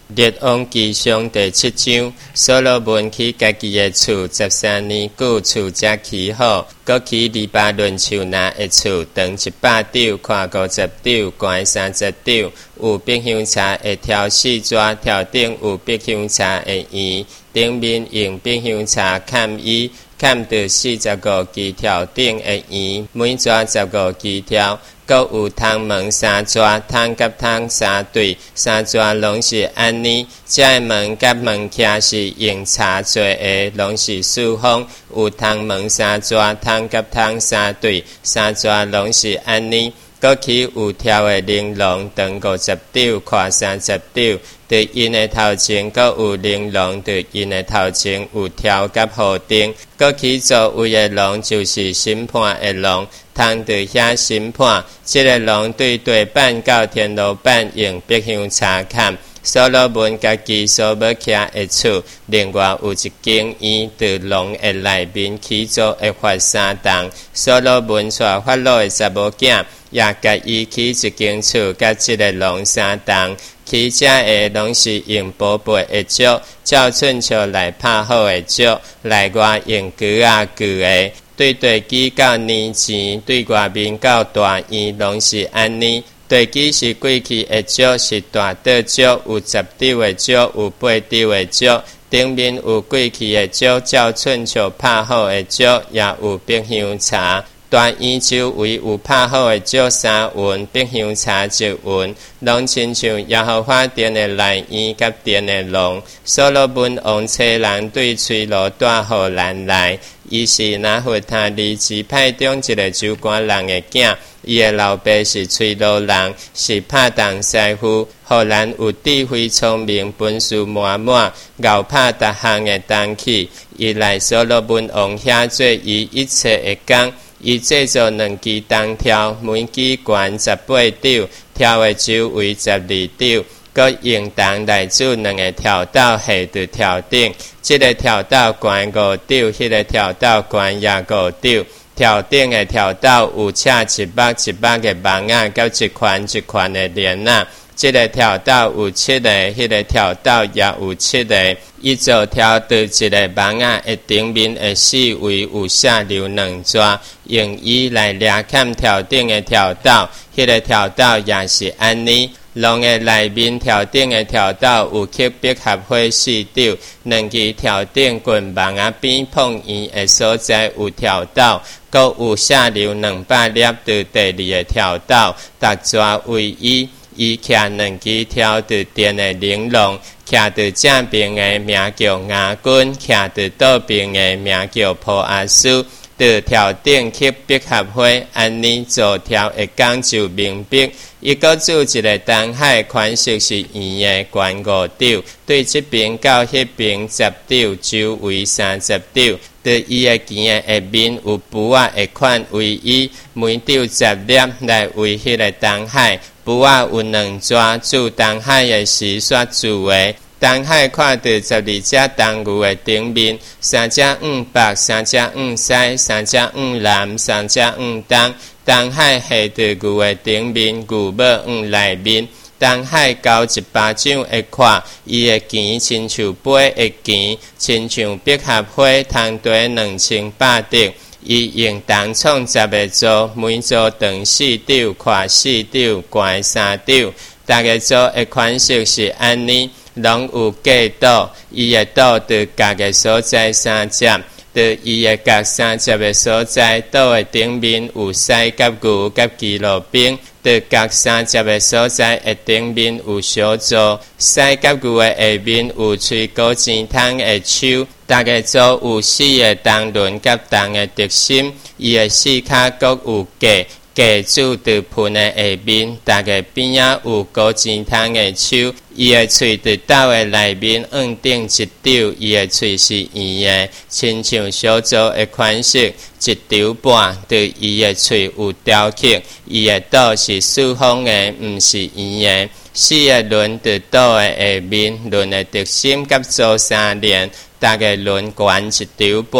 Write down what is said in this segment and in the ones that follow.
列王纪上第7章，所罗门起家己的厝13年久，厝才起好，搁起黎巴嫩树拿的厝，长100肘，宽50肘，悬30肘，有碧香茶的条4纸，条顶有碧香茶的圆，顶面用碧香茶嵌衣，嵌着45支条顶的圆，每纸15支条。搁有窗门3纸，窗甲窗3对，3纸拢是安尼。这个门甲门徛是用茶做的，拢是四方。有窗门3纸，窗甲窗3对，3纸拢是安尼。搁起有条的玲珑，长50肘，宽30肘。对因的头前，搁有玲珑；对因的头前有条甲护钉。搁起座位的龙，就是审判的龙。通着遐审判，这个龙对地板到天路板用碧香茶嵌。所罗门家己所要徛的厝，另外有一间院，在龙的内面起做会发3栋。所罗门带法老的查某囝，也家己起一间厝，甲这个龙3栋。起这的拢是用宝贝的石，照寸树来拍好的石，内外用锯的。对地基到年前，对外面到大院拢是安尼。地基是过去的石，是大岛石，有10肘的石，有8肘的石。顶面有过去的石，照寸树拍好的石，也有碧香茶。大院周围有拍好的石3云，碧香茶1云，拢亲像耶和华殿的内院甲殿的龙。所罗门王找人对崔罗带互咱来，伊是拿弗他利支派中一个州官人的囝，伊的老爸是崔罗人，是拍档师傅，互咱有智慧聪明，本事满满，熬拍逐项的东西。伊来所罗门王遐做伊一切的工。伊制作2支铜条，每支悬18肘，条的周围12肘，搁用铜来做2个条斗下伫条顶。这个条斗悬5肘，迄个条斗悬也5肘。条顶的条斗有插1目的网仔，甲一圈的链仔。这个条斗有7个，迄个条斗也有7个。伊做条在一个网仔的顶面的4围有下留2纸，用伊来抓砍条顶的条斗。迄个条斗也是安尼。龙的内面条顶的条斗有刻碧合花4肘，2支条顶棍网仔边碰圆的所在有条斗，搁有下留200粒在第2个条斗，逐纸为伊。伊徛2支条在电的玲珑，徛在正边的名叫雅君，徛在倒边的名叫普阿斯。在条顶刻碧合花，安尼做条会讲就明白。伊搁做一个东海款式是圆的，悬5肘，对这边到迄边10肘，周围30肘。对伊的剑的下面有布仔的款为伊，每肘10粒来为迄个东海。布仔有2纸，做东海的时刷做的。东海看到12只东牛的顶面，3只黄白，3只黄西，3只黄蓝，3只黄东。东海下到牛的顶面，牛要黄内面。东海交1巴掌的看，伊的剑亲像杯的剑，亲像碧合花，通地2800滴。伊用铜创10个座，每座长4肘，宽4肘，悬3肘。大个座的款式是安尼。拢有架斗，伊的斗在角的所在3只，在伊的角30个所在，斗的顶面有狮甲牛甲基路兵，在角30个所在的顶面有小座，狮甲牛的下面有吹果钱桶的手。大个座有4个铜轮甲铜的特心，伊的4骹各有架。架子在盆的下面，大个边仔有果钱桶的手，伊的喙在斗的内面按顶1肘，伊的喙是圆的，亲像小座的款式，1肘半。对伊的喙有雕刻，伊的斗是四方的，毋是圆的。4个轮在斗的下面，轮的特心甲做3连，大个轮悬1肘半。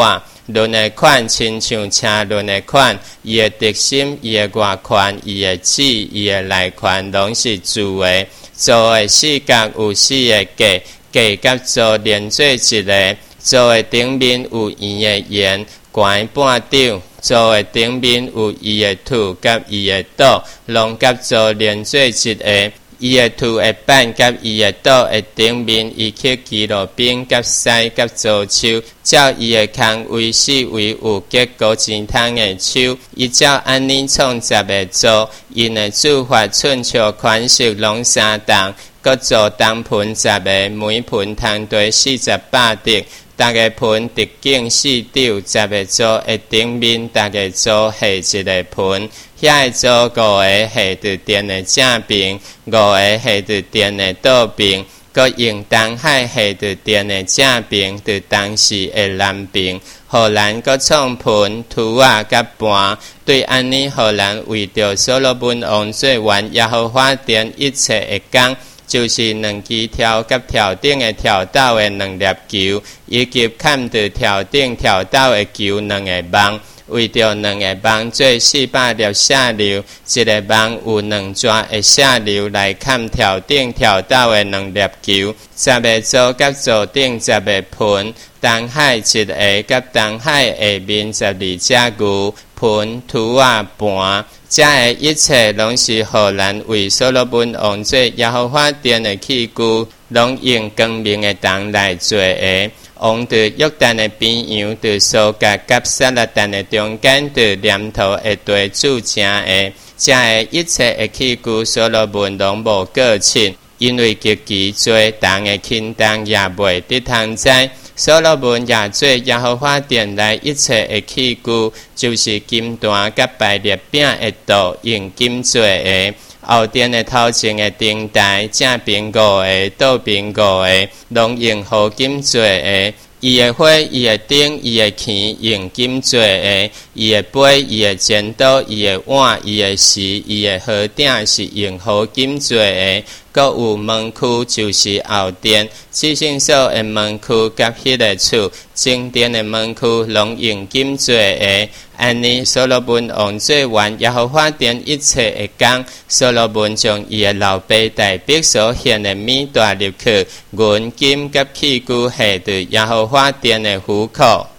轮的款亲像车轮的款，伊的特心、伊的外款、伊的齿、伊的内款，拢是铸的。做的四角有四个架，架甲做连做一个。做的顶面有圆的圆，悬半丈。做的顶面有伊的土甲伊的岛，拢甲做连做一个。伊的土的板甲伊的岛的顶面，伊去基路边甲西甲做树，照伊的空位四围有结果钱通的树，伊照安尼创10个做，因的做法寸尺款式拢相同，搁做东盆10个，每盆通堆40把滴。逐个盆直径4丈，10个做的顶面，逐个做下一个盆，遐个做5个下着电的正边，5个下着电的倒边，搁用东海下着电的正边，着当时的南边。荷兰搁创盆、土啊甲盘，对安尼荷兰为着所罗门王做完耶和华殿一切的工。就是2支条甲条顶的条斗的2粒球，以及砍着条顶条斗的球2个网，为着2个网做400粒石榴，一个网有2抓的石榴来砍条顶条斗的2粒球。10个做甲座顶10个盆，东海一个甲东海下面12只牛盆、土啊盘。这个一切拢是荷兰为所罗门王做耶和华殿的器具，拢用光明的铜来做的。王在约旦的边洋，在苏格甲撒勒但的中间，在念头的地主正的。这个一切的器具，所罗门拢无过清，因为极其多铜的轻重也袂得通知。所罗门也做耶和华殿内一切的器具，就是金坛甲摆列饼的道，用金做的。后殿的头前的灯台，正边5个，倒边5个，拢用黄金做的。伊的火、伊的灯、伊的旗用金做的；伊的杯、伊的剪刀、伊的碗、伊的匙、伊的盒顶是用黄金做的。搁有门区，就是后殿至圣所的门区，甲迄个厝正殿的门区，拢用金做的。安尼，所罗门王做完耶和华殿一切的工，所罗门将伊的老爸大伯所献的米带入去，银金甲器具下伫耶和华殿的府库。